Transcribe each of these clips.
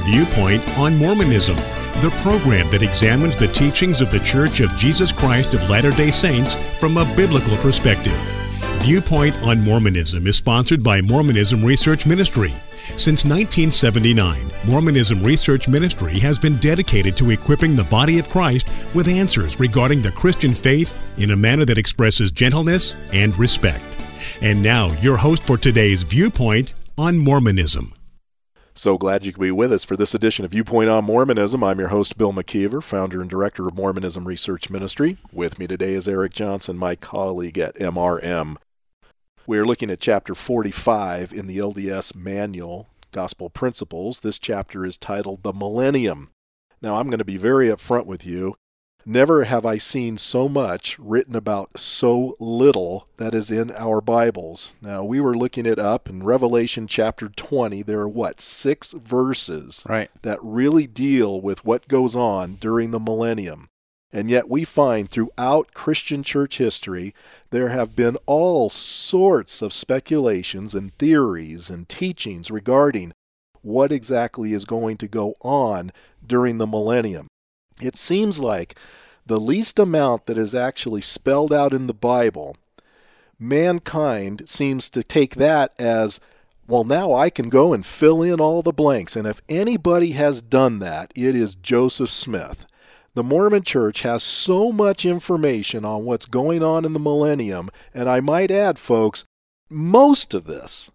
Viewpoint on Mormonism, the program that examines the teachings of the Church of Jesus Christ of Latter-day Saints from a biblical perspective. Viewpoint on Mormonism is sponsored by Mormonism Research Ministry. Since 1979, Mormonism Research Ministry has been dedicated to equipping the body of Christ with answers regarding the Christian faith in a manner that expresses gentleness and respect. And now, your host for today's Viewpoint on Mormonism. So glad you could be with us for this edition of Viewpoint on Mormonism. I'm your host, Bill McKeever, founder and director of Mormonism Research Ministry. With me today is Eric Johnson, my colleague at MRM. We are looking at Chapter 45 in the LDS Manual, Gospel Principles. This chapter is titled The Millennium. Now, I'm going to be very upfront with you. Never have I seen so much written about so little that is in our Bibles. Now, we were looking it up in Revelation chapter 20. There are, 6 verses that really deal with what goes on during the millennium. And yet we find throughout Christian church history, there have been all sorts of speculations and theories and teachings regarding what exactly is going to go on during the millennium. It seems like the least amount that is actually spelled out in the Bible, mankind seems to take that as, well, now I can go and fill in all the blanks. And if anybody has done that, it is Joseph Smith. The Mormon Church has so much information on what's going on in the millennium, and I might add, folks, most of this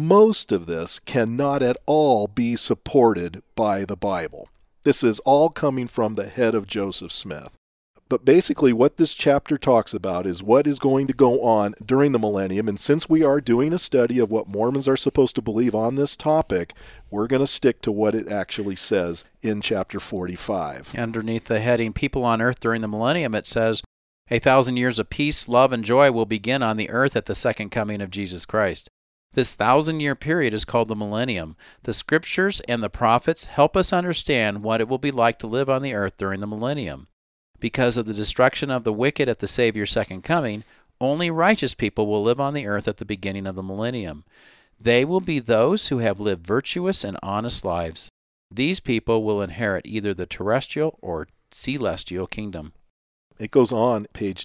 cannot at all be supported by the Bible. This is all coming from the head of Joseph Smith. But basically what this chapter talks about is what is going to go on during the millennium, and since we are doing a study of what Mormons are supposed to believe on this topic, we're going to stick to what it actually says in chapter 45. Underneath the heading, People on Earth During the Millennium, it says, 1,000 years of peace, love, and joy will begin on the earth at the second coming of Jesus Christ. This 1,000-year period is called the millennium. The scriptures and the prophets help us understand what it will be like to live on the earth during the millennium. Because of the destruction of the wicked at the Savior's second coming, only righteous people will live on the earth at the beginning of the millennium. They will be those who have lived virtuous and honest lives. These people will inherit either the terrestrial or celestial kingdom. It goes on, page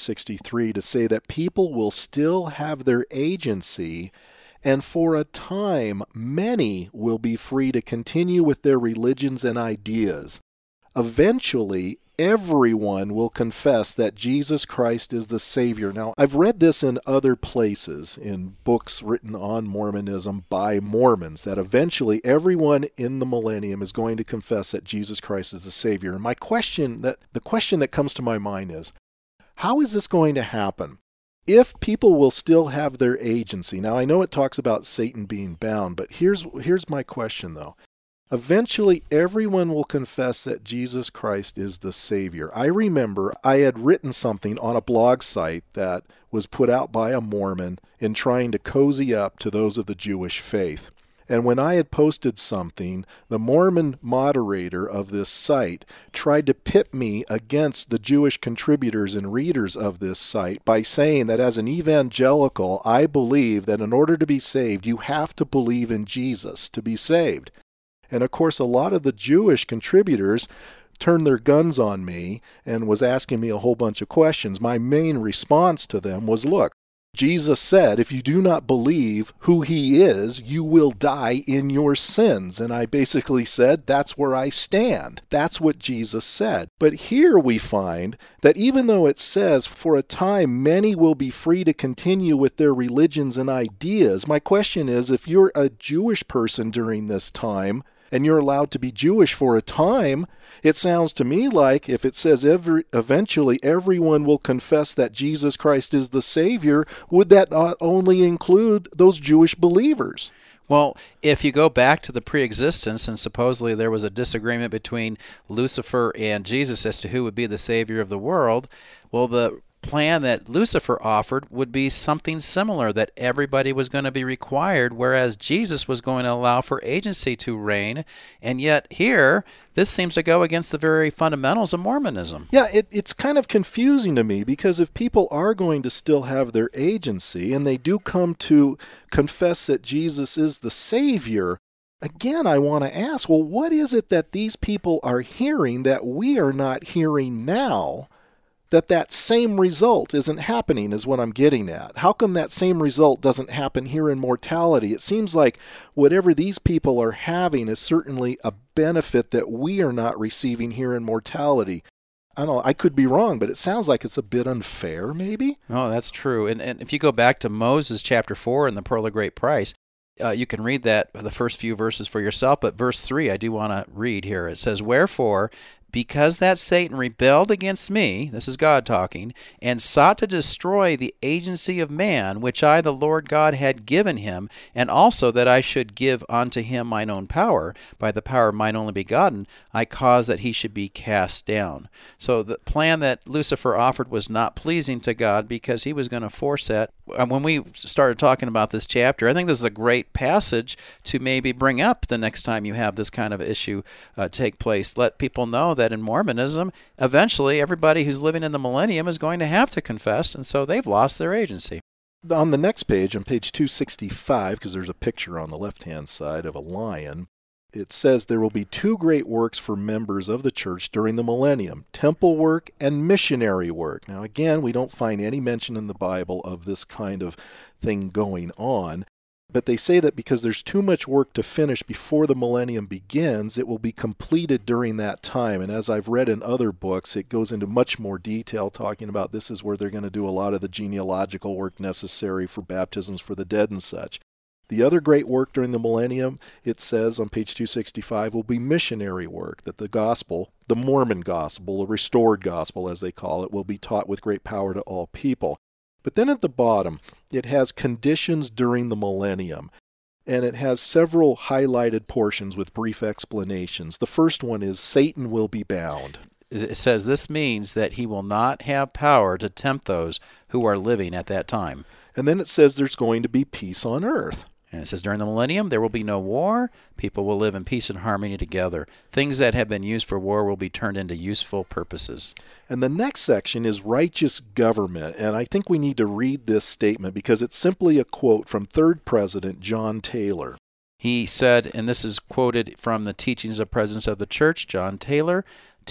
263, to say that people will still have their agency, and for a time, many will be free to continue with their religions and ideas. Eventually, everyone will confess that Jesus Christ is the Savior. Now, I've read this in other places, in books written on Mormonism by Mormons, that eventually everyone in the millennium is going to confess that Jesus Christ is the Savior. And the question that comes to my mind is, how is this going to happen? If people will still have their agency. Now, I know it talks about Satan being bound, but here's my question, though. Eventually, everyone will confess that Jesus Christ is the Savior. I remember I had written something on a blog site that was put out by a Mormon in trying to cozy up to those of the Jewish faith. And when I had posted something, the Mormon moderator of this site tried to pit me against the Jewish contributors and readers of this site by saying that as an evangelical, I believe that in order to be saved, you have to believe in Jesus to be saved. And of course, a lot of the Jewish contributors turned their guns on me and was asking me a whole bunch of questions. My main response to them was, look, Jesus said, if you do not believe who he is, you will die in your sins. And I basically said, that's where I stand. That's what Jesus said. But here we find that even though it says, for a time, many will be free to continue with their religions and ideas, my question is, if you're a Jewish person during this time, and you're allowed to be Jewish for a time, it sounds to me like if it says eventually everyone will confess that Jesus Christ is the Savior, would that not only include those Jewish believers? Well, if you go back to the pre-existence, and supposedly there was a disagreement between Lucifer and Jesus as to who would be the Savior of the world, well, the plan that Lucifer offered would be something similar, that everybody was going to be required, whereas Jesus was going to allow for agency to reign. And yet here, this seems to go against the very fundamentals of Mormonism. Yeah, it's kind of confusing to me, because if people are going to still have their agency and they do come to confess that Jesus is the Savior, again, I want to ask, well, what is it that these people are hearing that we are not hearing now, that same result isn't happening, is what I'm getting at? How come that same result doesn't happen here in mortality? It seems like whatever these people are having is certainly a benefit that we are not receiving here in mortality. I don't know, I could be wrong, but it sounds like it's a bit unfair, maybe? Oh, that's true. And if you go back to Moses chapter 4 and the Pearl of Great Price, you can read that, the first few verses for yourself, but verse 3 I do want to read here. It says, "Wherefore, because that Satan rebelled against me," this is God talking, "and sought to destroy the agency of man, which I, the Lord God, had given him, and also that I should give unto him mine own power, by the power of mine only begotten, I caused that he should be cast down." So the plan that Lucifer offered was not pleasing to God, because he was going to force that. When we started talking about this chapter, I think this is a great passage to maybe bring up the next time you have this kind of issue take place. Let people know that in Mormonism, eventually everybody who's living in the millennium is going to have to confess, and so they've lost their agency. On the next page, on page 265, because there's a picture on the left-hand side of a lion, it says there will be two great works for members of the church during the millennium, temple work and missionary work. Now again, we don't find any mention in the Bible of this kind of thing going on, but they say that because there's too much work to finish before the millennium begins, it will be completed during that time. And as I've read in other books, it goes into much more detail talking about this is where they're going to do a lot of the genealogical work necessary for baptisms for the dead and such. The other great work during the millennium, it says on page 265, will be missionary work, that the gospel, the Mormon gospel, the restored gospel as they call it, will be taught with great power to all people. But then at the bottom, it has conditions during the millennium, and it has several highlighted portions with brief explanations. The first one is Satan will be bound. It says this means that he will not have power to tempt those who are living at that time. And then it says there's going to be peace on earth. And it says during the millennium there will be no war. People will live in peace and harmony together. Things that have been used for war will be turned into useful purposes. And the next section is righteous government. And I think we need to read this statement because it's simply a quote from Third President John Taylor. He said, and this is quoted from the Teachings of Presidents of the Church, John Taylor,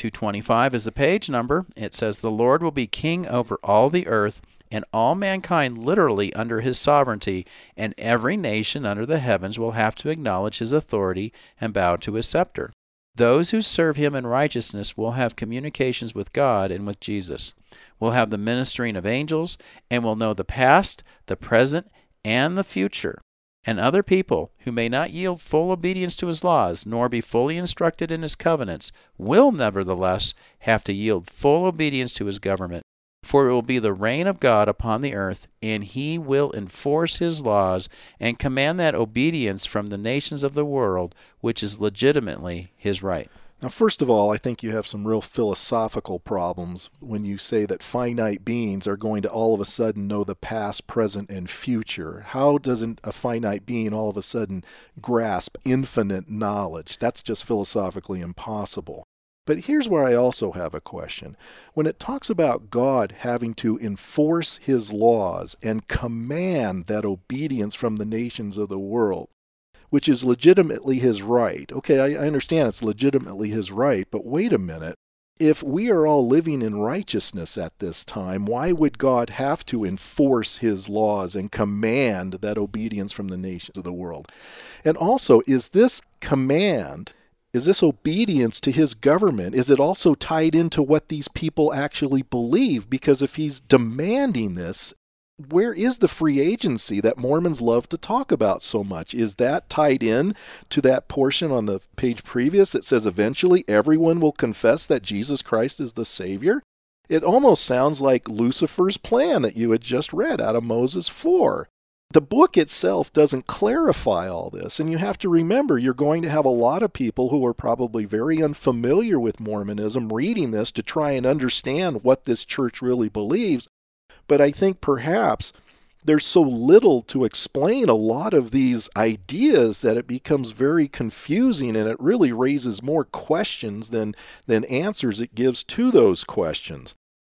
225 is the page number. It says, "The Lord will be king over all the earth, and all mankind literally under his sovereignty, and every nation under the heavens will have to acknowledge his authority and bow to his scepter. Those who serve him in righteousness will have communications with God and with Jesus, will have the ministering of angels, and will know the past, the present, and the future. And other people who may not yield full obedience to his laws, nor be fully instructed in his covenants, will nevertheless have to yield full obedience to his government. For it will be the reign of God upon the earth, and he will enforce his laws and command that obedience from the nations of the world, which is legitimately his right." Now, first of all, I think you have some real philosophical problems when you say that finite beings are going to all of a sudden know the past, present, and future. How doesn't a finite being all of a sudden grasp infinite knowledge? That's just philosophically impossible. But here's where I also have a question. When it talks about God having to enforce his laws and command that obedience from the nations of the world, which is legitimately his right. Okay, I understand it's legitimately his right, but wait a minute. If we are all living in righteousness at this time, why would God have to enforce his laws and command that obedience from the nations of the world? And also, is this command, is this obedience to his government, is it also tied into what these people actually believe? Because if he's demanding this, where is the free agency that Mormons love to talk about so much? Is that tied in to that portion on the page previous that says eventually everyone will confess that Jesus Christ is the Savior? It almost sounds like Lucifer's plan that you had just read out of Moses 4. The book itself doesn't clarify all this, and you have to remember you're going to have a lot of people who are probably very unfamiliar with Mormonism reading this to try and understand what this church really believes. But I think perhaps there's so little to explain a lot of these ideas that it becomes very confusing, and it really raises more questions than answers it gives to those questions.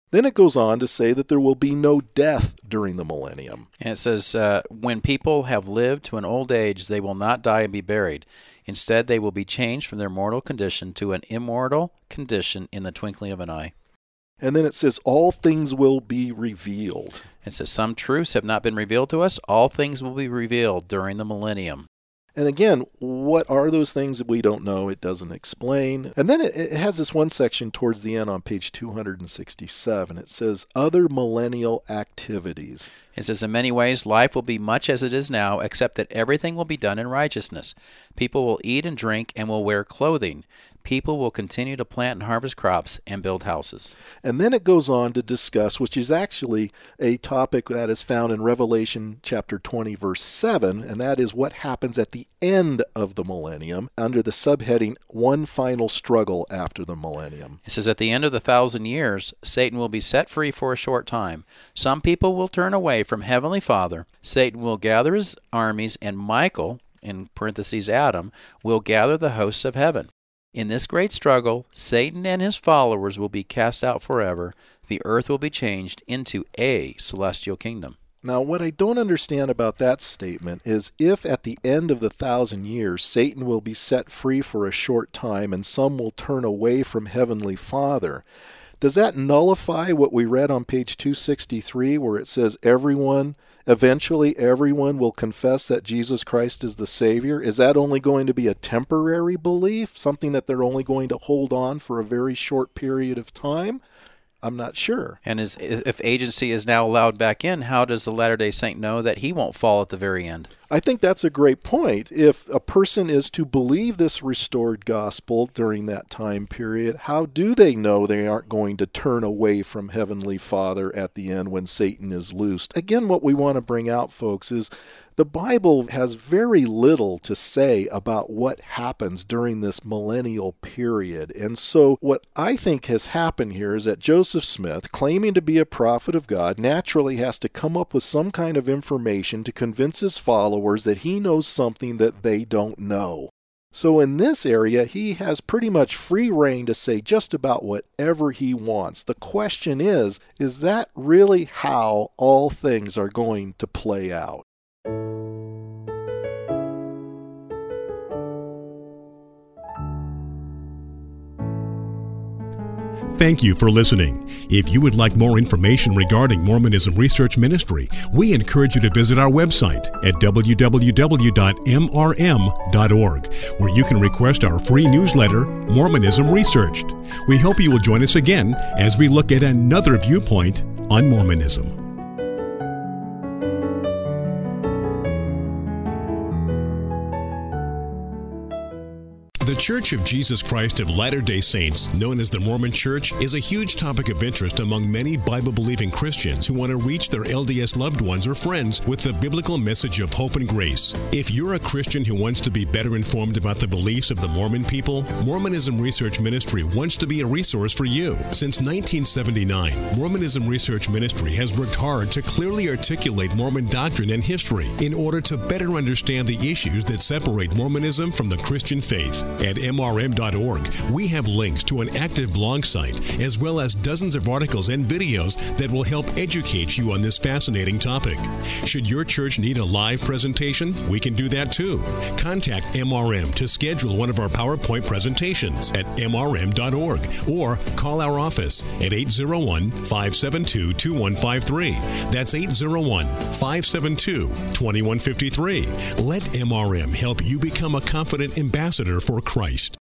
Then it goes on to say that there will be no death during the millennium. And it says, when people have lived to an old age, they will not die and be buried. Instead, they will be changed from their mortal condition to an immortal condition in the twinkling of an eye. And then it says, all things will be revealed. It says, some truths have not been revealed to us. All things will be revealed during the millennium. And again, what are those things that we don't know? It doesn't explain. And then it has this one section towards the end on page 267. It says, other millennial activities. It says, in many ways, life will be much as it is now, except that everything will be done in righteousness. People will eat and drink and will wear clothing. People will continue to plant and harvest crops and build houses. And then it goes on to discuss, which is actually a topic that is found in Revelation chapter 20, verse 7, and that is what happens at the end of the millennium under the subheading, one final struggle after the millennium. It says, at the end of the 1,000 years, Satan will be set free for a short time. Some people will turn away from Heavenly Father. Satan will gather his armies, and Michael, in parentheses Adam, will gather the hosts of heaven. In this great struggle, Satan and his followers will be cast out forever. The earth will be changed into a celestial kingdom. Now, what I don't understand about that statement is if at the end of the 1,000 years, Satan will be set free for a short time and some will turn away from Heavenly Father, does that nullify what we read on page 263 where it says eventually everyone will confess that Jesus Christ is the Savior? Is that only going to be a temporary belief, something that they're only going to hold on for a very short period of time? I'm not sure. And if agency is now allowed back in, how does the Latter-day Saint know that he won't fall at the very end? I think that's a great point. If a person is to believe this restored gospel during that time period, how do they know they aren't going to turn away from Heavenly Father at the end when Satan is loosed? Again, what we want to bring out, folks, is the Bible has very little to say about what happens during this millennial period. And so what I think has happened here is that Joseph Smith, claiming to be a prophet of God, naturally has to come up with some kind of information to convince his followers that he knows something that they don't know. So in this area, he has pretty much free rein to say just about whatever he wants. The question is that really how all things are going to play out? Thank you for listening. If you would like more information regarding Mormonism Research Ministry, we encourage you to visit our website at www.mrm.org, where you can request our free newsletter, Mormonism Researched. We hope you will join us again as we look at another viewpoint on Mormonism. The Church of Jesus Christ of Latter-day Saints, known as the Mormon Church, is a huge topic of interest among many Bible-believing Christians who want to reach their LDS loved ones or friends with the biblical message of hope and grace. If you're a Christian who wants to be better informed about the beliefs of the Mormon people, Mormonism Research Ministry wants to be a resource for you. Since 1979, Mormonism Research Ministry has worked hard to clearly articulate Mormon doctrine and history in order to better understand the issues that separate Mormonism from the Christian faith. At MRM.org, we have links to an active blog site, as well as dozens of articles and videos that will help educate you on this fascinating topic. Should your church need a live presentation, we can do that too. Contact MRM to schedule one of our PowerPoint presentations at MRM.org or call our office at 801-572-2153. That's 801-572-2153. Let MRM help you become a confident ambassador for Christ.